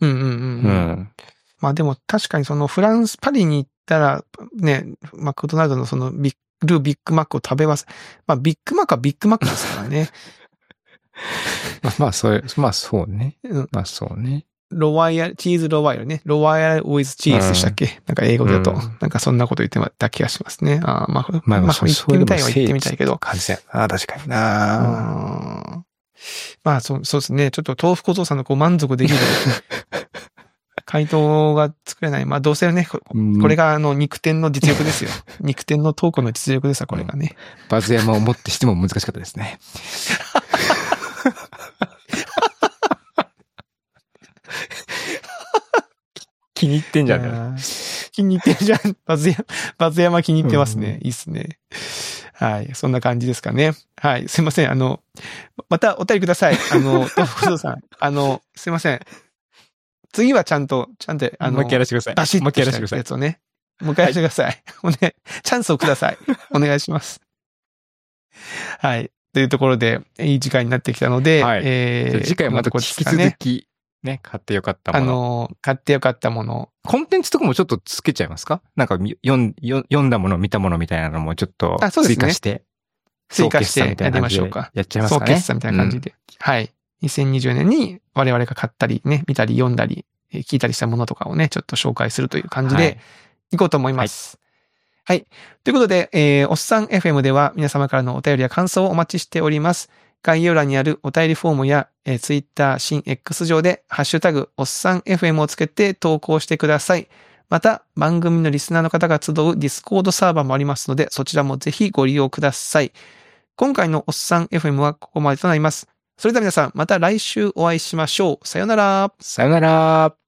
まあでも確かにそのフランス、パリに行ったら、ね、マクドナルドのそのビッグマックを食べます。まあビッグマックはビッグマックですからね。 まあそうね。まあそうね。 チーズロワイヤルね。ロワイヤルウィズチーズでしたっけ、なんか英語だと。なんかそんなこと言ってた気がしますね。まあ行ってみたいは行ってみたいけど。 確かになまあそうですね。ちょっと豆腐小僧さんのこう満足できる回答が作れない。まあどうせね、これが肉天の実力ですよ。肉天のトークの実力ですよ、これがね。 バズ山をもってしても難しかったですね。気に入ってんじゃん。 気に入ってんじゃん。バズ山気に入ってますね。いいっすね。はい。そんな感じですかね。はい。すいません。またお便りください。豆腐小僧さん。すいません。 次はちゃんと、 もう一回やらせてください。 バシッともう一回やらせてください。 したやつをね。もう一回やらせてください。チャンスをください。お願いします。はい。というところで、いい時間になってきたので、 はい。次回また引き続き、ね、買ってよかったもの。 買ってよかったもの。 コンテンツとかもちょっとつけちゃいますか？なんか読んだもの、見たものみたいなのもちょっと追加して。 追加してやりましょうか。 やっちゃいますかね。 総決算みたいな感じで。はい。2020年に我々が買ったりね、見たり読んだり、聞いたりしたものとかをね、ちょっと紹介するという感じでいこうと思います。はい。ということで、おっさん FM では皆様からのお便りや感想をお待ちしております。概要欄にあるお便りフォームや、Twitter、新 X 上で、ハッシュタグ、おっさん FM をつけて投稿してください。また、番組のリスナーの方が集うディスコードサーバーもありますので、そちらもぜひご利用ください。今回のおっさん FM はここまでとなります。それでは皆さん、また来週お会いしましょう。さよなら。 さよなら。